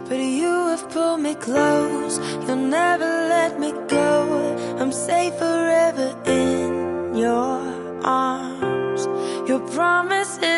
but you have pulled me close. You'll never let me go. I'm safe forever in your arms. Your promises